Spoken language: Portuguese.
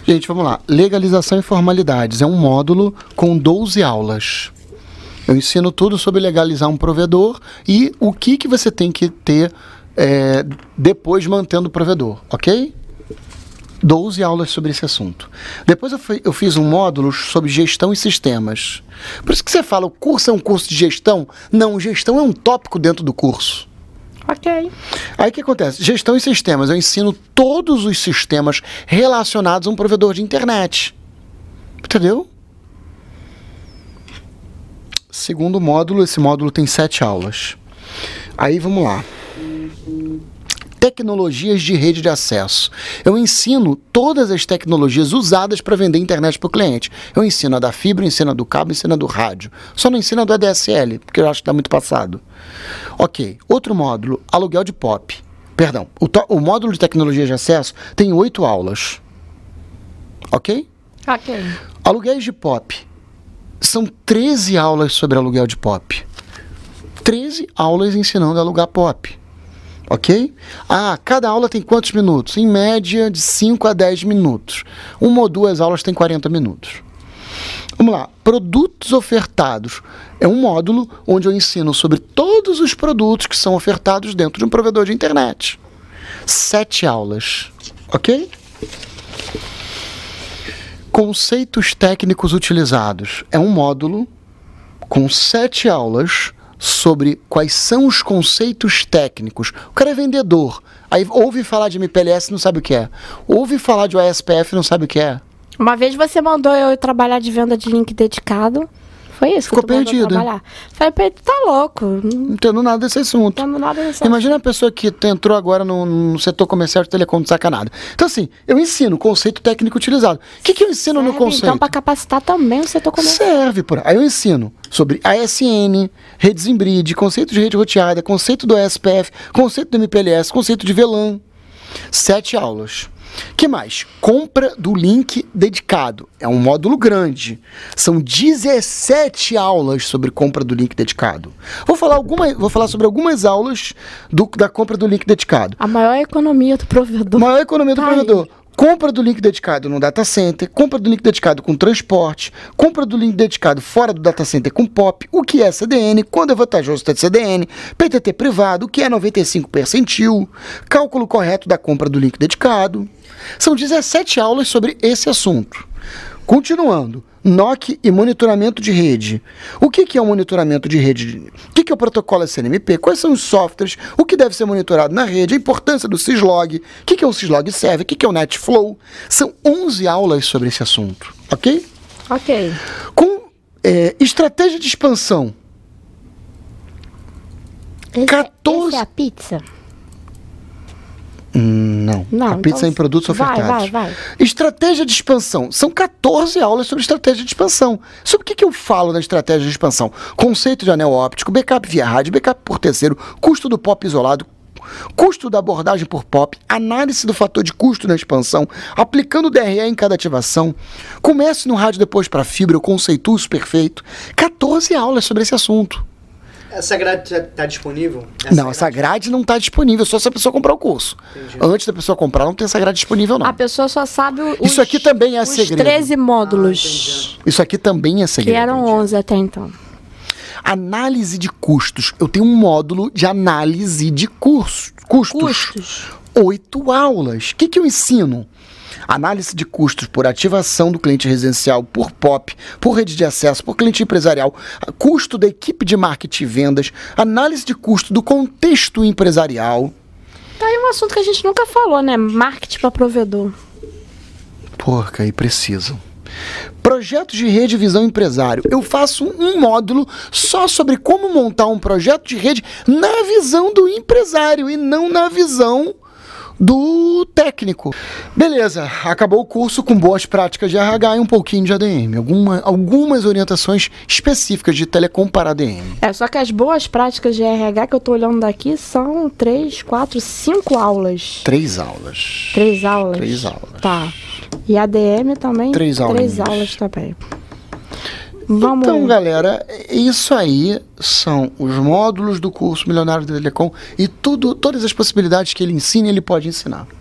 Gente, vamos lá. Legalização e formalidades. É um módulo com 12 aulas. Eu ensino tudo sobre legalizar um provedor e o que você tem que ter depois mantendo o provedor, ok? 12 aulas sobre esse assunto. Depois eu fiz um módulo sobre gestão e sistemas. Por isso que você fala, o curso é um curso de gestão? Não, gestão é um tópico dentro do curso. Ok. Aí o que acontece? Gestão e sistemas. Eu ensino todos os sistemas relacionados a um provedor de internet. Entendeu? Segundo módulo, esse módulo tem 7 aulas. Aí vamos lá. Tecnologias de rede de acesso. Eu ensino todas as tecnologias usadas para vender internet para o cliente. Eu ensino a da fibra, ensino a do cabo, ensino a do rádio. Só não ensino a do ADSL, porque eu acho que está muito passado. Ok. Outro módulo, aluguel de POP. Perdão, o módulo de tecnologias de acesso tem 8 aulas. Ok? Ok. Aluguéis de POP. São 13 aulas sobre aluguel de POP. 13 aulas ensinando a alugar POP. Ok? Cada aula tem quantos minutos? Em média, de 5 a 10 minutos. Uma ou duas aulas tem 40 minutos. Vamos lá. Produtos ofertados. É um módulo onde eu ensino sobre todos os produtos que são ofertados dentro de um provedor de internet. 7 aulas. Ok? Conceitos técnicos utilizados. É um módulo com 7 aulas sobre quais são os conceitos técnicos. O cara é vendedor. Aí ouve falar de MPLS e não sabe o que é. Ouve falar de OSPF e não sabe o que é. Uma vez você mandou eu trabalhar de venda de link dedicado. Foi isso? Ficou perdido. Falei pra ele, tu tá louco. Não entendo nada desse assunto. Imagina a pessoa que entrou agora no setor comercial de telecom, não saca nada. Então assim, eu ensino o conceito técnico utilizado. O que eu ensino no conceito? Então, para capacitar também o setor comercial. Serve, por aí eu ensino sobre ASN, redes em bridge, conceito de rede roteada, conceito do SPF, conceito do MPLS, conceito de VLAN. 7 aulas. Que mais? Compra do link dedicado. É um módulo grande. São 17 aulas sobre compra do link dedicado. Vou falar sobre algumas aulas da compra do link dedicado. A maior economia do provedor. Provedor. Compra do link dedicado no data center, compra do link dedicado com transporte, compra do link dedicado fora do data center com POP, o que é CDN, quando é vantajoso ter CDN, PTT privado, o que é 95 percentil, cálculo correto da compra do link dedicado. São 17 aulas sobre esse assunto. Continuando, NOC e monitoramento de rede. O que é o monitoramento de rede? O que é o protocolo SNMP? Quais são os softwares? O que deve ser monitorado na rede? A importância do syslog? O que é o syslog server? O que é o NetFlow? São 11 aulas sobre esse assunto, ok? Ok. Com estratégia de expansão. Esse é a pizza? Não. A pizza então, em produtos ofertados. Vai. Estratégia de expansão. São 14 aulas sobre estratégia de expansão. Sobre o que eu falo na estratégia de expansão? Conceito de anel óptico, backup via rádio, backup por terceiro, custo do POP isolado, custo da abordagem por POP, análise do fator de custo na expansão, aplicando o DRE em cada ativação, comece no rádio depois para fibra, eu conceituo isso perfeito. 14 aulas sobre esse assunto. Essa grade está disponível? Essa grade não está disponível, só se a pessoa comprar o curso. Entendi. Antes da pessoa comprar, não tem essa grade disponível, não. A pessoa só sabe Isso aqui também é segredo. 13 módulos. Isso aqui também é segredo. Que eram 11 até então. Análise de custos. Eu tenho um módulo de análise de custos. 8 aulas. O que eu ensino? Análise de custos por ativação do cliente residencial, por POP, por rede de acesso, por cliente empresarial, custo da equipe de marketing e vendas, análise de custo do contexto empresarial. Tá aí um assunto que a gente nunca falou, né? Marketing para provedor. Porca, aí precisam. Projetos de rede e visão empresário. Eu faço um módulo só sobre como montar um projeto de rede na visão do empresário e não na visão do técnico. Beleza, acabou o curso com boas práticas de RH e um pouquinho de ADM. Algumas orientações específicas de telecom para ADM. Só que as boas práticas de RH que eu tô olhando daqui são 3, 4, 5 aulas. 3 aulas. 3 aulas? 3 aulas. Tá. E ADM também? 3 aulas. 3 aulas também. Então, galera, isso aí são os módulos do curso Milionário de Telecom e todas as possibilidades que ele ensina, ele pode ensinar.